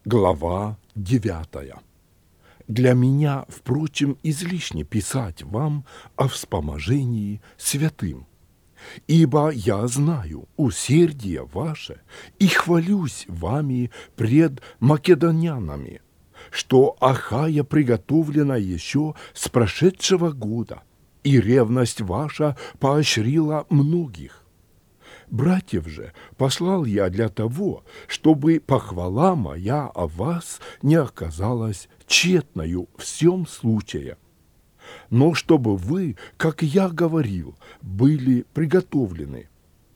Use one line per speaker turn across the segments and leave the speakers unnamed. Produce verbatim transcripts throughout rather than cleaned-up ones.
Глава девятая. Для меня, впрочем, излишне писать вам о вспоможении святым, ибо я знаю усердие ваше и хвалюсь вами пред македонянами, что Ахая приготовлена еще с прошедшего года, и ревность ваша поощрила многих. Братьев же послал я для того, чтобы похвала моя о вас не оказалась тщетною в всем случае, но чтобы вы, как я говорил, были приготовлены,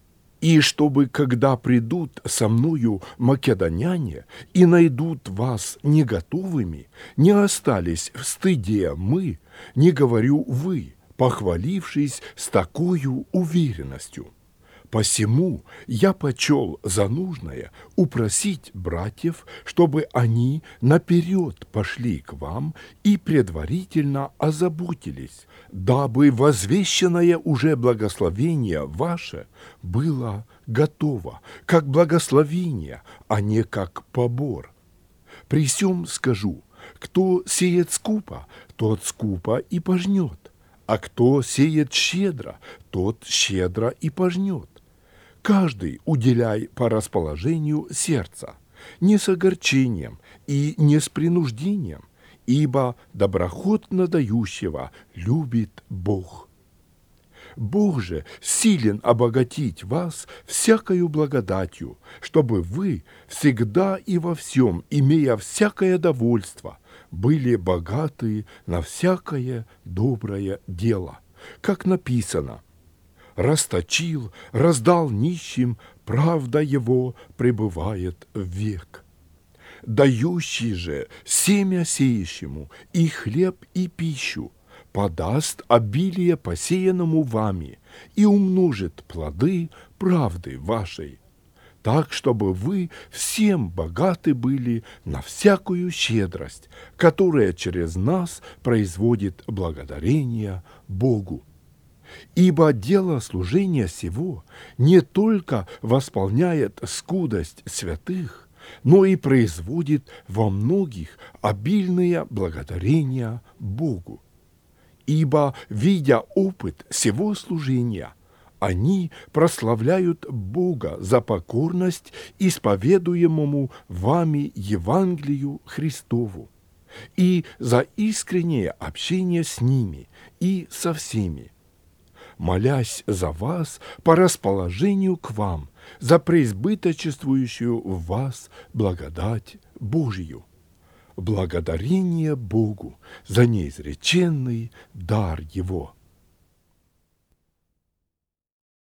и чтобы, когда придут со мною македоняне и найдут вас не готовыми, не остались в стыде мы, не говорю вы, похвалившись с такою уверенностью. Посему я почел за нужное упросить братьев, чтобы они наперед пошли к вам и предварительно озаботились, дабы возвещенное уже благословение ваше было готово, как благословение, а не как побор. При сем скажу, кто сеет скупо, тот скупо и пожнет, а кто сеет щедро, тот щедро и пожнет. Каждый уделяй по расположению сердца, не с огорчением и не с принуждением, ибо доброхотно дающего любит Бог. Бог же силен обогатить вас всякою благодатью, чтобы вы всегда и во всем, имея всякое довольство, были богаты на всякое доброе дело, как написано: расточил, раздал нищим, правда его пребывает век. Дающий же семя сеющему и хлеб, и пищу подаст обилие посеянному вами и умножит плоды правды вашей, так, чтобы вы всем богаты были на всякую щедрость, которая через нас производит благодарение Богу. Ибо дело служения сего не только восполняет скудость святых, но и производит во многих обильные благодарения Богу. Ибо, видя опыт сего служения, они прославляют Бога за покорность исповедуемому вами Евангелию Христову и за искреннее общение с ними и со всеми, молясь за вас по расположению к вам, за преизбыточествующую в вас благодать Божию. Благодарение Богу за неизреченный дар Его.